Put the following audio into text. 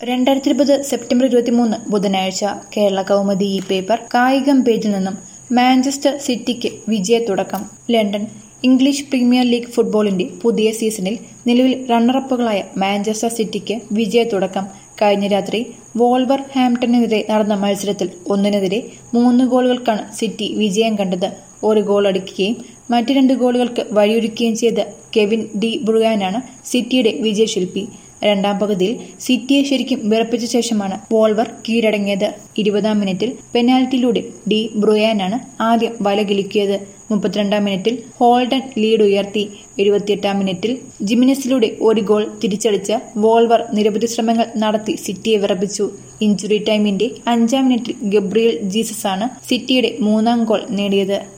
2020 September 23 ബുധനാഴ്ച കേരള കൗമുദി ഈ paper കായികം പേജിൽ നിന്നും മാഞ്ചസ്റ്റർ സിറ്റിക്ക് വിജയത്തുടക്കം. ലണ്ടൻ ഇംഗ്ലീഷ് പ്രീമിയർ ലീഗ് ഫുട്ബോളിന്റെ പുതിയ സീസണിൽ നിലവിൽ റണ്ണറപ്പുകളായ മാഞ്ചസ്റ്റർ സിറ്റിക്ക് വിജയത്തുടക്കം. കഴിഞ്ഞ രാത്രി വോൾവർ ഹാംപ്ടണിനെതിരെ നടന്ന മത്സരത്തിൽ 1-നെതിരെ 3 ഗോളുകൾക്കാണ് സിറ്റി വിജയം കണ്ടത്. ഒരു ഗോൾ അടിക്കുകയും മറ്റ് 2 ഗോളുകൾക്ക് വഴിയൊരുക്കുകയും ചെയ്ത കെവിൻ ഡി ബ്രൂയാനാണ് സിറ്റിയുടെ വിജയശില്പി. രണ്ടാം പകുതിയിൽ സിറ്റിയെ ശരിക്കും വിറപ്പിച്ച ശേഷമാണ് വോൾവർ കീഴടങ്ങിയത്. 20-ാം മിനിറ്റിൽ പെനാൽറ്റിയിലൂടെ ഡി ബ്രൂയാനാണ് ആദ്യം വലകിളിക്കിയത്. 32-ാം മിനിറ്റിൽ ഹോൾഡൻ ലീഡ് ഉയർത്തി. 28-ാം മിനിറ്റിൽ ജിമിനസിലൂടെ ഒരു ഗോൾ തിരിച്ചടിച്ച വോൾവർ നിരവധി ശ്രമങ്ങൾ നടത്തി സിറ്റിയെ വിറപ്പിച്ചു. ഇഞ്ചുറി ടൈമിന്റെ 5-ാം മിനിറ്റിൽ ഗബ്രിയേൽ ജീസസ് ആണ് സിറ്റിയുടെ 3-ാം ഗോൾ നേടിയത്.